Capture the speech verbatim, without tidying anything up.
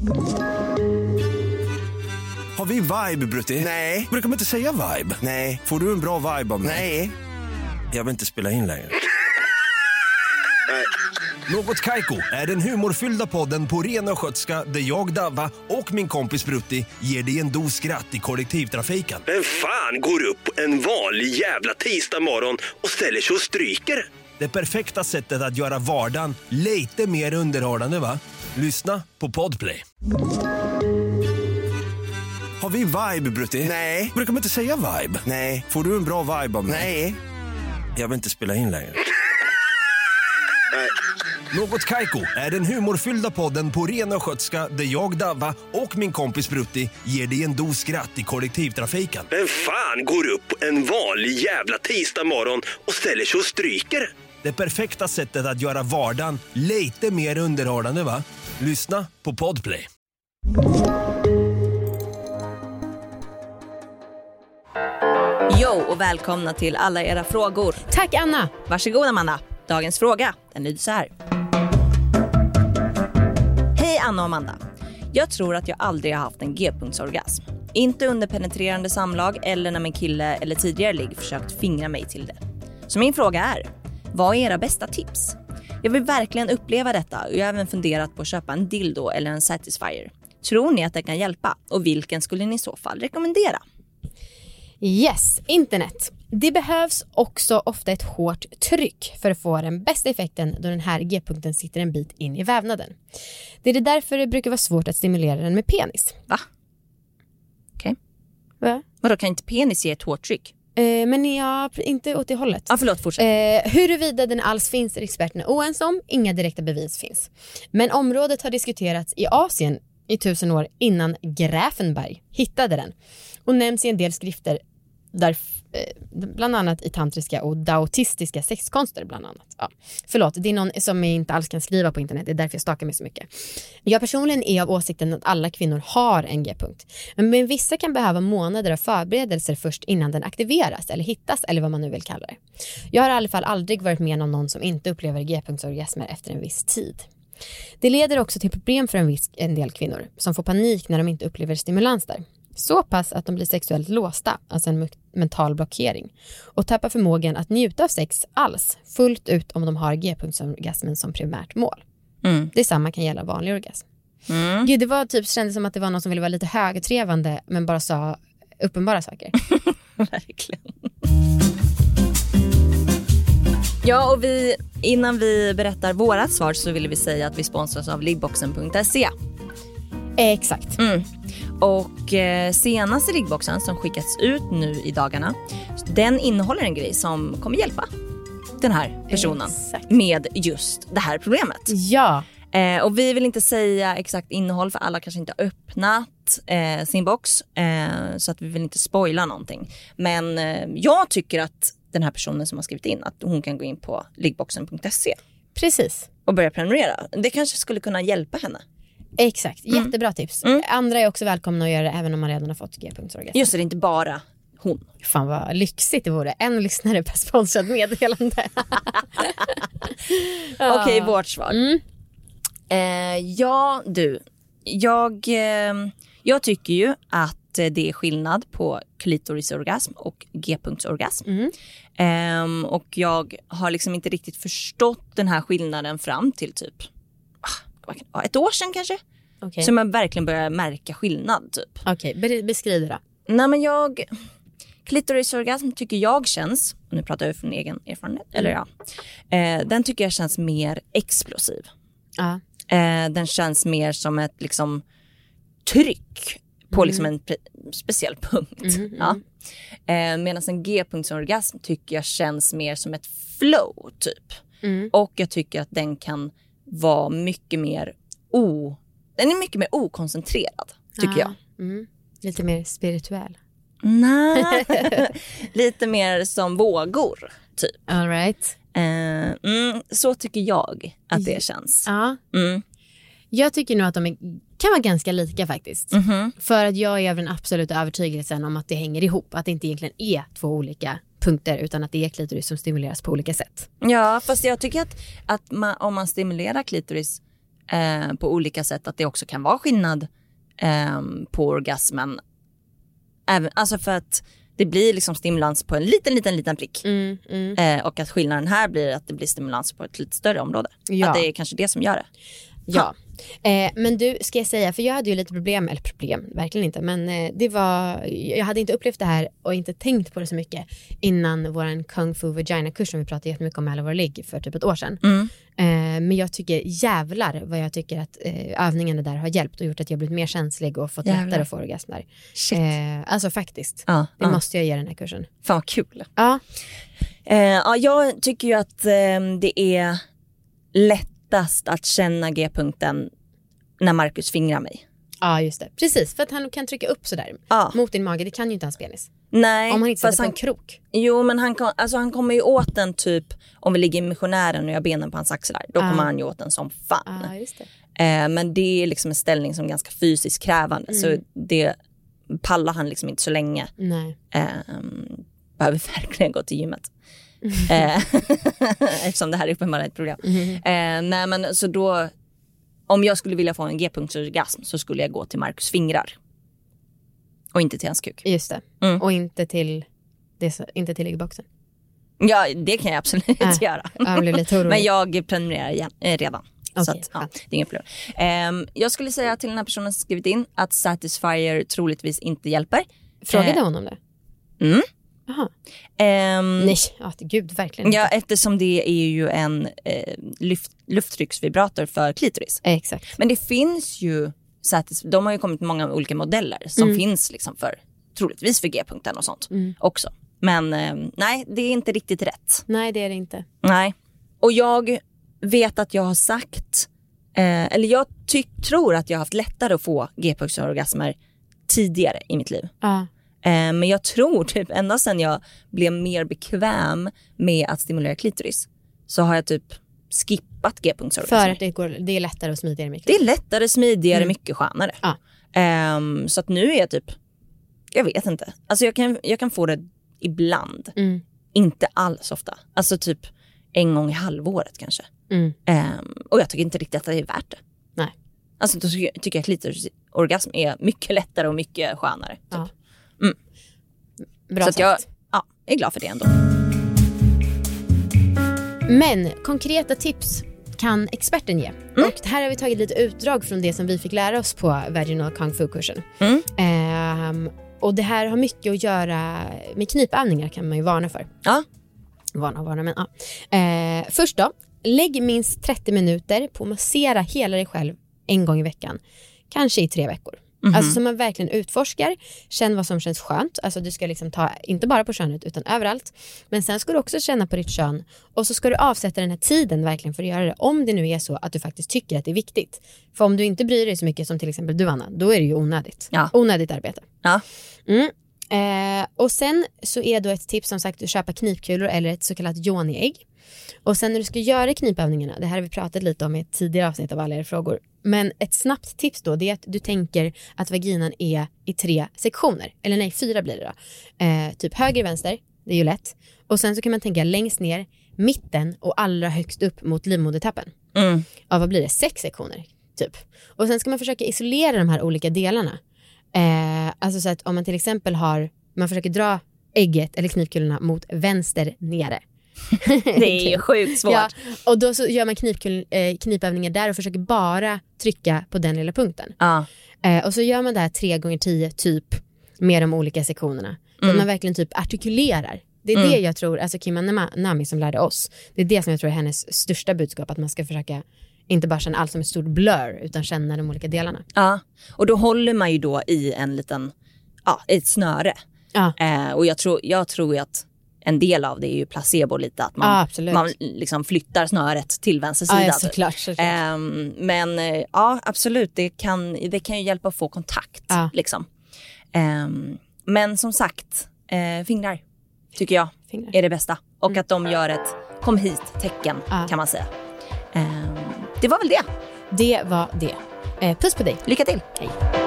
Har vi vibe, Brutti? Nej. Brukar man inte säga vibe? Nej. Får du en bra vibe av mig? Nej. Jag vill inte spela in längre. Nej. Något Kaiko är den humorfyllda podden på ren och skötska där jag, Davva och min kompis Brutti ger dig en dos skratt i kollektivtrafiken. Vem fan går upp en vanlig jävla tisdag morgon och ställer sig och stryker? Det perfekta sättet att göra vardagen lite mer underhållande, va? Lyssna på Podplay. Har vi vibe, Brutti? Nej. Brukar man inte säga vibe? Nej. Får du en bra vibe av mig? Nej. Jag vill inte spela in längre. Nej. Något Kaiko är den humorfyllda podden på ren och skötska där jag, Davva och min kompis Brutti ger dig en dos skratt i kollektivtrafiken. Vem fan går upp en vanlig jävla tisdag morgon och ställer sig och stryker? Det perfekta sättet att göra vardagen lite mer underhållande, va? Lyssna på Podplay. Jo, och välkomna till alla era frågor. Tack, Anna. Varsågod, Amanda. Dagens fråga, den lyder så här. Hej Anna och Amanda. Jag tror att jag aldrig har haft en G-punktsorgasm. Inte under penetrerande samlag eller när min kille eller tidigare ligg försökt fingra mig till det. Så min fråga är, vad är era bästa tips? Jag vill verkligen uppleva detta och jag har även funderat på att köpa en dildo eller en satisfier. Tror ni att det kan hjälpa? Och vilken skulle ni i så fall rekommendera? Yes, internet. Det behövs också ofta ett hårt tryck för att få den bästa effekten då den här G-punkten sitter en bit in i vävnaden. Det är därför det brukar vara svårt att stimulera den med penis. Va? Okej. Okay. Va? Vadå, kan inte penis ge ett hårt tryck? Eh, men ja, inte åt det hållet. Ja, förlåt, fortsätt. Eh, huruvida den alls finns är experterna oense om. Inga direkta bevis finns. Men området har diskuterats i Asien i tusen år innan Grafenberg hittade den. Och nämns i en del skrifter där, bland annat i tantriska och daotistiska sexkonster bland annat. Ja. Förlåt, det är någon som inte alls kan skriva på internet. Det är därför jag stakar mig så mycket. Jag personligen är av åsikten att alla kvinnor har en G-punkt. Men vissa kan behöva månader av förberedelser först innan den aktiveras eller hittas eller vad man nu vill kalla det. Jag har i alla fall aldrig varit med om någon som inte upplever G-punktsorgasmer efter en viss tid. Det leder också till problem för en, viss, en del kvinnor som får panik när de inte upplever stimulans där. Så pass att de blir sexuellt låsta, alltså en mental blockering, och tappar förmågan att njuta av sex alls fullt ut om de har G-punktsorgasmen som primärt mål. Mm. Detsamma kan gälla vanlig orgasm. Mm. Gud, det var typ, kändes som att det var någon som ville vara lite högtrevande men bara sa uppenbara saker. Verkligen. Ja, och vi, innan vi berättar vårat svar så vill vi säga att vi sponsras av liggboxen punkt se. Exakt. Mm. Och eh, senaste liggboxen som skickats ut nu i dagarna, den innehåller en grej som kommer hjälpa den här personen exakt. Med just det här problemet. Ja. Eh, och vi vill inte säga exakt innehåll för alla kanske inte har öppnat eh, sin box. Eh, så att vi vill inte spoila någonting. Men eh, jag tycker att den här personen som har skrivit in, att hon kan gå in på liggboxen punkt se. Precis. Och börja prenumerera. Det kanske skulle kunna hjälpa henne. Exakt, jättebra mm. tips. Mm. Andra är också välkomna att göra det även om man redan har fått G-punktsorgasm. Just det, det är inte bara hon. Fan vad lyxigt det vore. En lyssnare per sponsrad meddelande. Okej, okay, vårt svar. Mm. Eh, ja, du. Jag, eh, jag tycker ju att det är skillnad på klitorisorgasm och G-punktsorgasm. Mm. Eh, och jag har liksom inte riktigt förstått den här skillnaden fram till typ ett år sedan kanske. Okay. Så man verkligen börjar märka skillnad typ. Okej, okay. Beskriv det då. Nej, men jag klitorisorgasm tycker jag känns, och nu pratar jag från egen erfarenhet, mm. eller ja. Eh, den tycker jag känns mer explosiv. Uh. Eh, den känns mer som ett liksom tryck på mm. liksom en pre- speciell punkt. Mm, mm. Ja. Eh, medan en G-punktsorgasm tycker jag känns mer som ett flow typ. Mm. Och jag tycker att den kan vara mycket mer o... Den är mycket mer okoncentrerad, tycker ah, jag. Mm. Lite mer spirituell. Nej, lite mer som vågor, typ. All right. Uh, mm, så tycker jag att det känns. Ja. Mm. Jag tycker nog att de är, kan vara ganska lika faktiskt. Mm-hmm. För att jag är av den absoluta övertygelsen om att det hänger ihop. Att det inte egentligen är två olika punkter utan att det är klitoris som stimuleras på olika sätt. Ja, fast jag tycker att, att man, om man stimulerar klitoris eh, på olika sätt att det också kan vara skillnad eh, på orgasmen. Även, alltså för att det blir liksom stimulans på en liten, liten, liten prick. Mm, mm. Eh, och att skillnaden här blir att det blir stimulans på ett lite större område. Ja. Att det är kanske det som gör det. Ja, eh, men du, ska jag säga, för jag hade ju lite problem, eller problem, verkligen inte, men eh, det var, jag hade inte upplevt det här och inte tänkt på det så mycket innan våran Kung Fu Vagina-kurs som vi pratade jättemycket om i alla våra ligg för typ ett år sedan. Mm. Eh, men jag tycker jävlar vad jag tycker att eh, övningarna där har hjälpt och gjort att jag blivit mer känslig och fått Jävlar. lättare att få orgasmer. Shit. Eh, alltså faktiskt, Ja, det ja. måste jag ge den här kursen. Fan vad kul. Ja, Eh, ja, jag tycker ju att eh, det är lättast att känna G-punkten när Marcus fingrar mig. ja just det. Precis, för att han kan trycka upp sådär Ja. mot din mage, det kan ju inte hans penis. Nej, Om han inte fast sätter på han, en krok. jo, men han, kan, alltså, han kommer ju åt den typ, om vi ligger i missionären och jag har benen på hans axlar, då Ah. kommer han ju åt den som fan. Ja, just det. Eh, men det är liksom en ställning som är ganska fysiskt krävande, Mm. så det pallar han liksom inte så länge. Nej. Eh, behöver verkligen gå till gymmet. Eh, eftersom det här är uppenbarligen ett program. Mm. Eh, nej, men så då, om jag skulle vilja få en G-punktsorgasm så skulle jag gå till Marcus fingrar. Och inte till hans kuk. Just det. Mm. Och inte till det, så- inte till liggboxen. Ja, det kan jag absolut Äh, göra. jag blev lite orolig. Men jag prenumererar igen, eh, redan. Så Okej, att, ja, skönt. det är inget problem. Ehm, jag skulle säga till den här personen som skrivit in att Satisfyer troligtvis inte hjälper. Frågade Eh, hon om det? Mm. Jaha. Ehm, Nej, ja, gud, verkligen Ja, inte. eftersom det är ju en eh, luft, lufttrycksvibrator för klitoris. Exakt. Men det finns ju, Satis, de har ju kommit med många olika modeller som Mm. finns liksom för, troligtvis för G-punkten och sånt Mm. också. Men eh, nej, det är inte riktigt rätt. Nej, det är det inte. Nej. Och jag vet att jag har sagt, eh, eller jag ty- tror att jag har haft lättare att få G-punktsorgasmer tidigare i mitt liv. Ja. Eh, men jag tror typ ända sedan jag blev mer bekväm med att stimulera klitoris så har jag typ skippat G-punktsorgasmer. För att det, går, det är lättare och smidigare med Det är lättare, smidigare, Mm. mycket skönare. Ja. Ehm, så att nu är jag typ, jag vet inte. Alltså jag kan, jag kan få det ibland. Mm. Inte alls ofta. Alltså typ en gång i halvåret kanske. Mm. Ehm, och jag tycker inte riktigt att det är värt det. Nej. Alltså då tycker jag, tycker jag att klitorisorgasm är mycket lättare och mycket skönare. Typ. Ja. Mm. Bra Så att jag sagt. ja, är glad för det ändå. Men konkreta tips kan experten ge. Mm. Och här har vi tagit lite utdrag från det som vi fick lära oss på Vaginal Kung Fu-kursen. Mm. Ehm, och det här har mycket att göra med knipövningar, kan man ju varna för. Ja. Varna och varna, men ja. Ehm, först då, lägg minst trettio minuter på att massera hela dig själv en gång i veckan. Kanske i tre veckor. Mhm. Alltså så man verkligen utforskar, känn vad som känns skönt. Alltså du ska liksom ta, inte bara på könet utan överallt. Men sen ska du också känna på ditt kön. Och så ska du avsätta den här tiden verkligen för att göra det. Om det nu är så att du faktiskt tycker att det är viktigt. För om du inte bryr dig så mycket som till exempel du, Anna, då är det ju onödigt. Ja. Onödigt arbete. Ja. Mm. Eh, och sen så är då ett tips som sagt att köpa knipkulor eller ett så kallat yoni-ägg. Och sen när du ska göra knipövningarna, det här har vi pratat lite om i ett tidigare avsnitt av alla era frågor. Men ett snabbt tips då, det är att du tänker att vaginan är i tre sektioner. Eller nej, fyra blir det då. Eh, typ höger, vänster, det är ju lätt. Och sen så kan man tänka längst ner, mitten och allra högst upp mot livmodertappen. Mm. Ja, vad blir det? Sex sektioner, typ. Och sen ska man försöka isolera de här olika delarna. Eh, alltså så att om man till exempel har, man försöker dra ägget eller knipkulorna mot vänster nere. Det är ju sjukt svårt. Ja, och då så gör man knipkul, eh, knipövningar där och försöker bara trycka på den lilla punkten. Ja. Eh, och så gör man det här tre gånger tio typ med de olika sektionerna. Så Mm. att man verkligen typ artikulerar. Det är Mm. det jag tror, alltså Kim Nami som lärde oss. Det är det som jag tror är hennes största budskap. Att man ska försöka inte bara känna allt som ett stort blur utan känna de olika delarna. Ja, och då håller man ju då i en liten, ja, ett snöre. Ja, Eh, och jag tror, jag tror ju att en del av det är ju placebo lite. Att man, ja absolut. man liksom flyttar snöret till vänster sida. Ja, ja, typ. såklart. såklart. Ehm, men eh, ja, absolut. Det kan, det kan ju hjälpa att få kontakt. Ja. Liksom. Ehm, men som sagt, eh, fingrar tycker jag Fingrar. är det bästa. Och Mm. att de gör ett kom hit-tecken Ja. kan man säga. Ehm, det var väl det. Det var det. Eh, puss på dig. Lycka till. Hej.